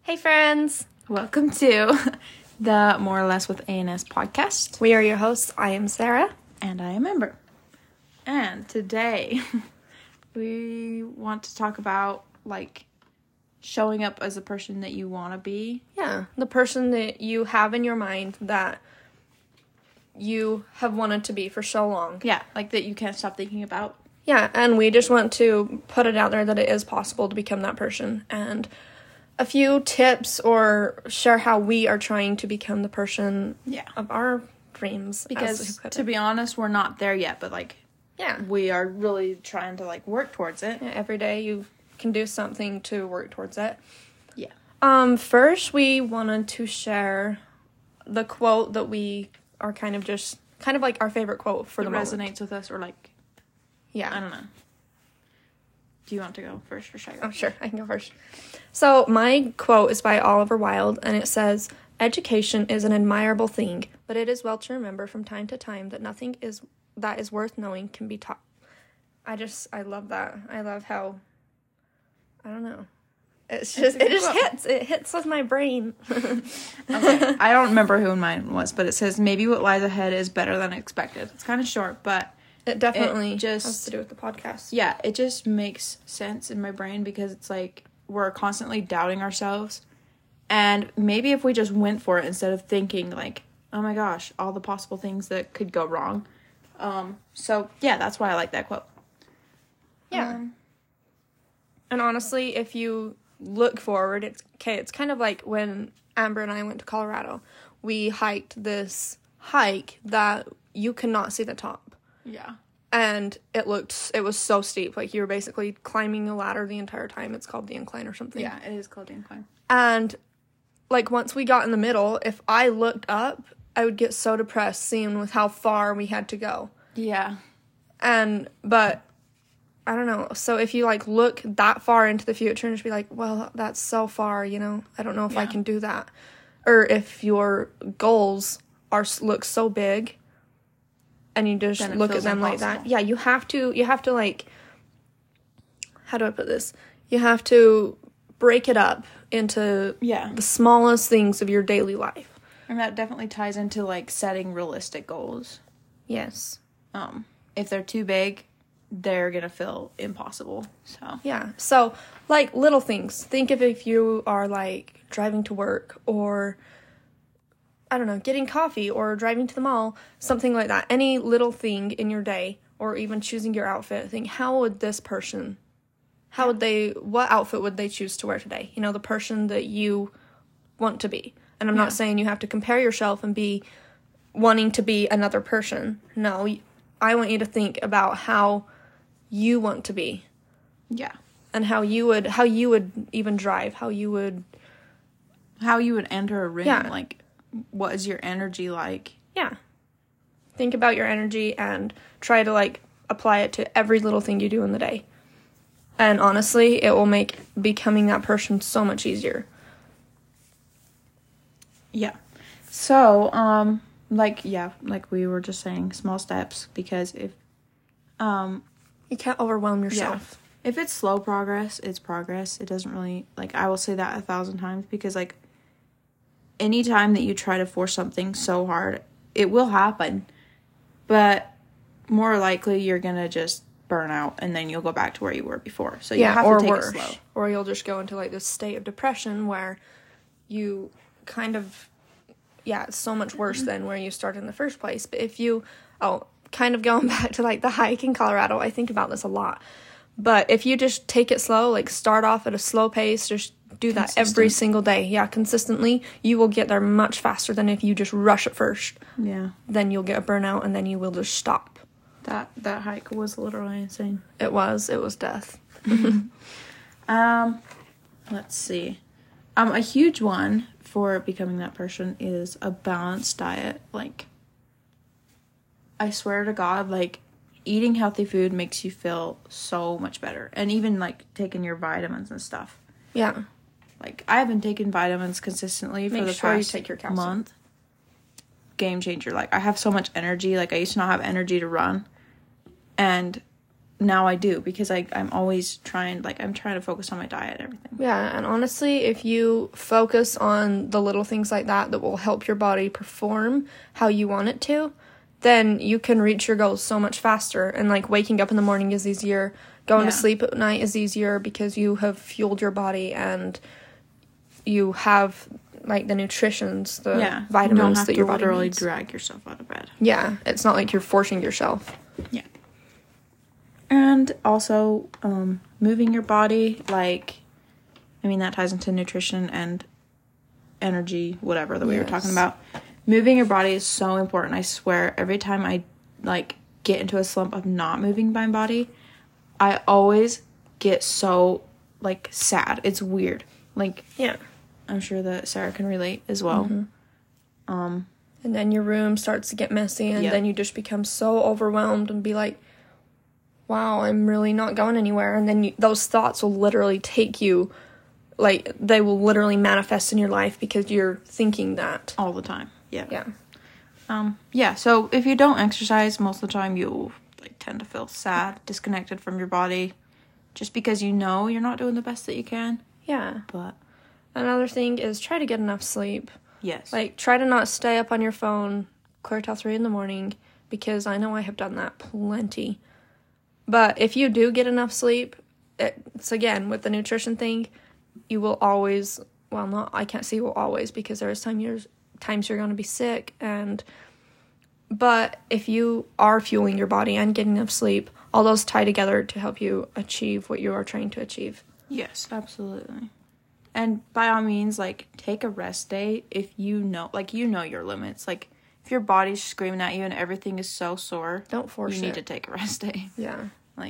Hey friends! Welcome to the More or Less with A&S podcast. We are your hosts. I am Sarah. And I am Ember. And today we want to talk about showing up as a person that you want to be. Yeah, the person that you have in your mind that you have wanted to be for so long. Yeah, that you can't stop thinking about. Yeah, and we just want to put it out there that it is possible to become that person. And a few tips or share how we are trying to become the person of our dreams. Because, to be honest, we're not there yet, but we are really trying to work towards it. Yeah, every day you can do something to work towards it. Yeah. First, we wanted to share the quote that we are kind of our favorite quote for the moment. Resonates with us, or yeah. I don't know. Do you want to go first or should I go? Oh, sure. I can go first. So, my quote is by Oliver Wilde, and it says, "Education is an admirable thing, but it is well to remember from time to time that nothing that is worth knowing can be taught." I love that. I love how, I don't know. It just hits. It hits with my brain. Okay. I don't remember who mine was, but it says, "Maybe what lies ahead is better than expected." It's kind of short, but it definitely has to do with the podcast. Yeah, it just makes sense in my brain because it's we're constantly doubting ourselves. And maybe if we just went for it instead of thinking oh my gosh, all the possible things that could go wrong. So yeah, that's why I like that quote. Yeah. And honestly, if you look forward, it's kind of like when Amber and I went to Colorado. We hiked this hike that you cannot see the top. Yeah. And it was so steep. You were basically climbing a ladder the entire time. It's called the incline or something. Yeah, it is called the incline. And, once we got in the middle, if I looked up, I would get so depressed seeing with how far we had to go. Yeah. But, I don't know. So if you, look that far into the future and just be well, that's so far, I don't know if I can do that. Or if your goals look so big, and you just look at them like that. Yeah, you have to how do I put this? You have to break it up into the smallest things of your daily life. And that definitely ties into setting realistic goals. Yes. If they're too big, they're going to feel impossible. So, yeah. So, little things. Think of if you are driving to work or I don't know, getting coffee or driving to the mall, something like that. Any little thing in your day, or even choosing your outfit. Think, how would this person, what outfit would they choose to wear today? The person that you want to be. And I'm not saying you have to compare yourself and be wanting to be another person. No, I want you to think about how you want to be. Yeah. And how you would even drive, how you would enter a room. Yeah. What is your energy like? Yeah. Think about your energy and try to, apply it to every little thing you do in the day. And honestly, it will make becoming that person so much easier. Yeah. So, we were just saying, small steps, because if... you can't overwhelm yourself. Yeah. If it's slow progress, it's progress. It doesn't really... I will say that 1,000 times, because, anytime that you try to force something so hard, it will happen. But more likely, you're going to just burn out, and then you'll go back to where you were before. So you have to take it slow. Or you'll just go into, this state of depression where you kind of... Yeah, it's so much worse than where you started in the first place. But if you... kind of going back to, the hike in Colorado, I think about this a lot. But if you just take it slow, start off at a slow pace, just do that every single day. Yeah, consistently, you will get there much faster than if you just rush at first. Yeah. Then you'll get a burnout, and then you will just stop. That hike was literally insane. It was death. Let's see. A huge one for becoming that person is a balanced diet. I swear to God, eating healthy food makes you feel so much better. And even, taking your vitamins and stuff. Yeah. I have been taking vitamins consistently for the past month. Game changer. I have so much energy. I used to not have energy to run. And now I do because I'm always trying to focus on my diet and everything. Yeah, and honestly, if you focus on the little things like that will help your body perform how you want it to, then you can reach your goals so much faster. And like waking up in the morning is easier, going to sleep at night is easier because you have fueled your body and you have like the nutritions, the vitamins that your body literally needs. drag yourself out of bed. Yeah, it's not like you're forcing yourself. Yeah. And also, moving your body, that ties into nutrition and energy, whatever that we were talking about. Moving your body is so important. I swear, every time I, get into a slump of not moving my body, I always get so, sad. It's weird. Yeah. I'm sure that Sarah can relate as well. Mm-hmm. And then your room starts to get messy, and then you just become so overwhelmed and be like, wow, I'm really not going anywhere. And then those thoughts will literally take you, they will literally manifest in your life because you're thinking that. All the time. Yeah. So if you don't exercise, most of the time you'll, tend to feel sad, disconnected from your body, just because you know you're not doing the best that you can. Yeah. But another thing is try to get enough sleep. Yes. Try to not stay up on your phone clear till 3 a.m, because I know I have done that plenty. But if you do get enough sleep, it's again, with the nutrition thing, you will always, I can't say you will always, because there's times you're going to be sick, but if you are fueling your body and getting enough sleep, all those tie together to help you achieve what you are trying to achieve. Yes, absolutely. And by all means, take a rest day if you know your limits. If your body's screaming at you and everything is so sore, don't force it. You need to take a rest day. Yeah.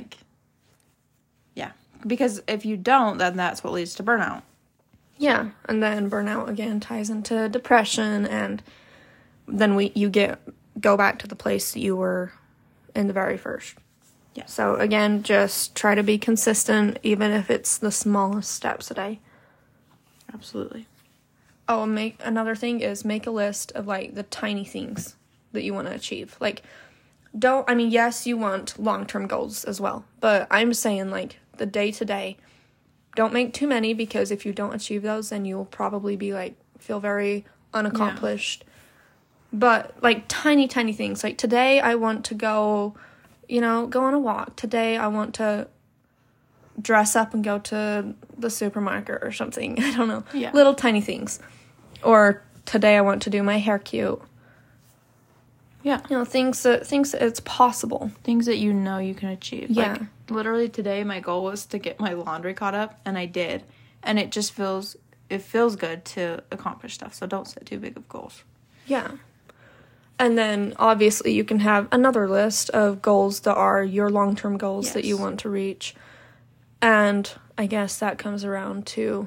Because if you don't, then that's what leads to burnout. Yeah, and then burnout again ties into depression, and then you go back to the place that you were in the very first. Yeah. So again, just try to be consistent, even if it's the smallest steps a day. Absolutely. Oh, another thing is make a list of the tiny things that you want to achieve. Yes, you want long-term goals as well, but I'm saying the day-to-day, don't make too many, because if you don't achieve those, then you'll probably be feel very unaccomplished. Yeah. But tiny things, today I want to go on a walk. Today I want to dress up and go to the supermarket or something. I don't know. Yeah. Little tiny things. Or today I want to do my hair cute. Yeah. Things that it's possible. Things that you know you can achieve. Yeah. Literally today my goal was to get my laundry caught up, and I did. And it just feels good to accomplish stuff. So don't set too big of goals. Yeah. And then obviously you can have another list of goals that are your long-term goals that you want to reach. And I guess that comes around to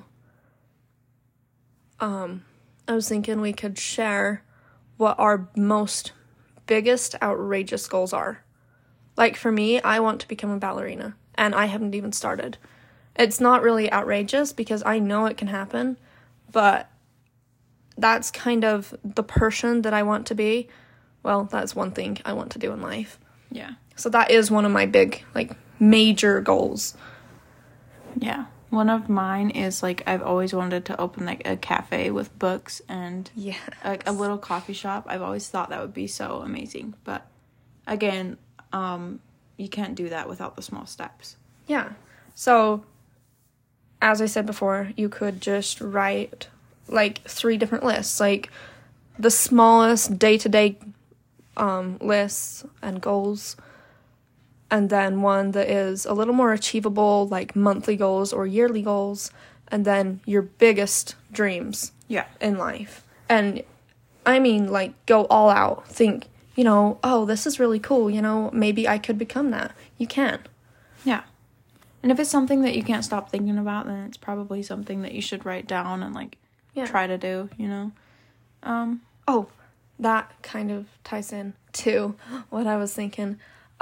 I was thinking we could share what our biggest outrageous goals are. For me, I want to become a ballerina, and I haven't even started. It's not really outrageous because I know it can happen, but that's kind of the person that I want to be. Well, that's one thing I want to do in life. Yeah. So that is one of my big, major goals. Yeah. One of mine is, I've always wanted to open, a cafe with books and, a little coffee shop. I've always thought that would be so amazing. But, again, you can't do that without the small steps. Yeah. So, as I said before, you could just write, 3 different lists. The smallest day-to-day lists and goals, and then one that is a little more achievable, monthly goals or yearly goals, and then your biggest dreams in life. And go all out. Think, oh, this is really cool, maybe I could become that. You can. Yeah. And if it's something that you can't stop thinking about, then it's probably something that you should write down and try to do, Oh, that kind of ties in to what I was thinking.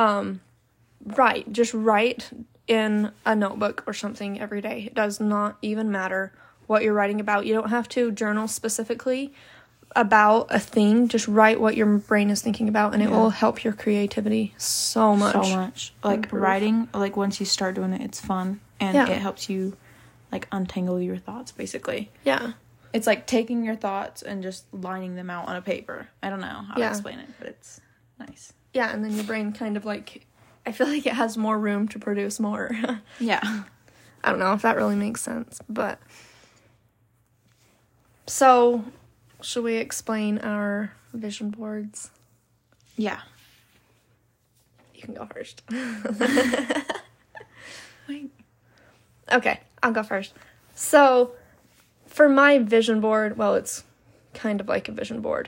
Just write in a notebook or something every day. It does not even matter what you're writing about. You don't have to journal specifically. about a thing, just write what your brain is thinking about, and it Yeah. will help your creativity so much. So much. Like, Improve. writing, like, once you start doing it, it's fun. And Yeah. it helps you, like, untangle your thoughts, basically. Yeah. It's like taking your thoughts and just lining them out on a paper. I don't know how to Yeah. explain it, but it's nice. Yeah, and then your brain kind of like, I feel like it has more room to produce more. Yeah. I don't know if that really makes sense, but. So, should we explain our vision boards? Yeah. You can go first. Wait. Okay, I'll go first. So, for my vision board, well, it's kind of like a vision board.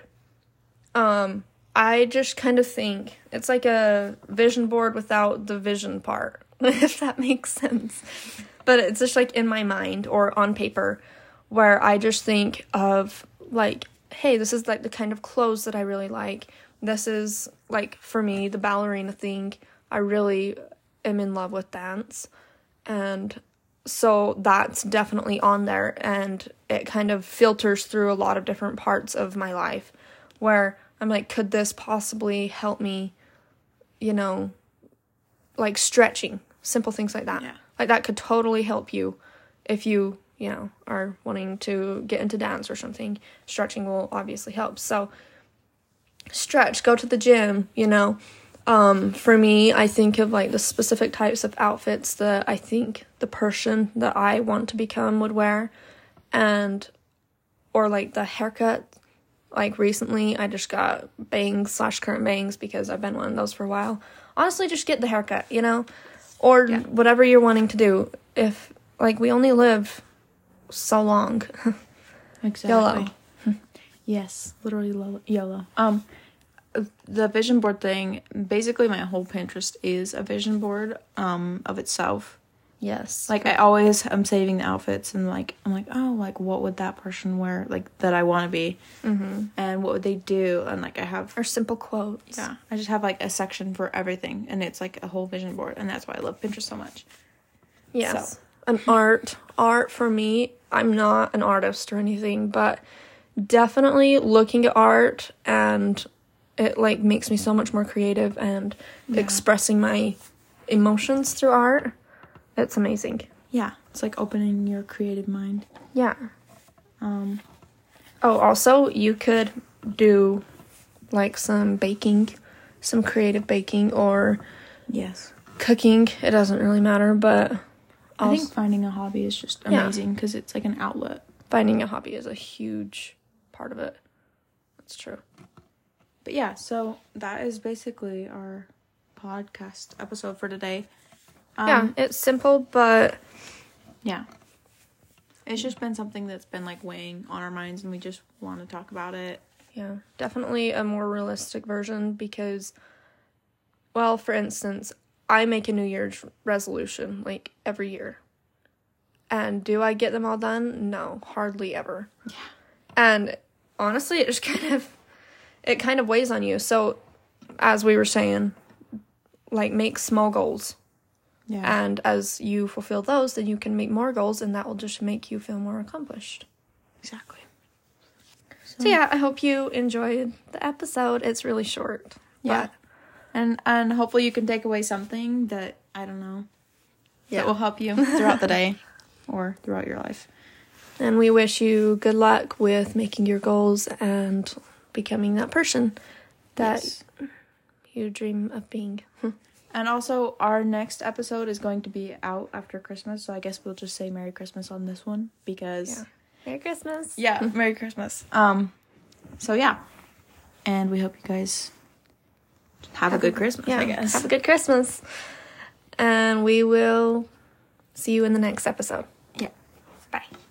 I just kind of think it's like a vision board without the vision part, if that makes sense. But it's just like in my mind or on paper where I just think of like, hey, this is like the kind of clothes that I really like. This is like, for me, the ballerina thing. I really am in love with dance. And so that's definitely on there, and it kind of filters through a lot of different parts of my life where I'm like, could this possibly help me, you know, like stretching, simple things like that. Yeah. Like that could totally help you if you, you know, are wanting to get into dance or something. Stretching will obviously help. So stretch, go to the gym, you know. For me, I think of like the specific types of outfits that I think the person that I want to become would wear, and or like the haircut. Like recently, I just got bangs / current bangs because I've been wanting those for a while. Honestly, just get the haircut, you know, or whatever you're wanting to do. If like we only live so long. Exactly. YOLO. Yes, literally YOLO. The vision board thing, basically my whole Pinterest is a vision board of itself. Yes. Like, I always am saving the outfits, and like I'm like, oh, like what would that person wear, like that I want to be, and what would they do, and like I have, or simple quotes. yeah, I just have like a section for everything, and it's like a whole vision board, and that's why I love Pinterest so much. Yes. So. And art for me, I'm not an artist or anything, but definitely looking at art, and it like makes me so much more creative, and expressing my emotions through art. It's amazing. Yeah, it's like opening your creative mind. Yeah. Oh, also, you could do like some baking, some creative baking, or Yes. cooking. It doesn't really matter, but I think finding a hobby is just amazing because it's like an outlet. Finding a hobby is a huge part of it. That's true. But yeah, so that is basically our podcast episode for today. Yeah, it's simple, but yeah. It's just been something that's been like weighing on our minds, and we just want to talk about it. yeah, definitely a more realistic version because, well, for instance, I make a New Year's resolution like every year. And do I get them all done? No, hardly ever. Yeah. And honestly, it just kind of weighs on you. So, as we were saying, like make small goals. Yeah. And as you fulfill those, then you can make more goals, and that will just make you feel more accomplished. Exactly. So yeah, I hope you enjoyed the episode. It's really short. Yeah. And hopefully you can take away something that, I don't know, that will help you throughout the day or throughout your life. And we wish you good luck with making your goals and becoming that person that you dream of being. And also, our next episode is going to be out after Christmas, so I guess we'll just say Merry Christmas on this one, because... Yeah. Merry Christmas. Yeah, Merry Christmas. So yeah. And we hope you guys have a good Christmas, I guess. Have a good Christmas. And we will see you in the next episode. Yeah. Bye.